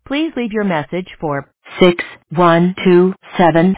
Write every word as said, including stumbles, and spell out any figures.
Please leave your message for six one two seven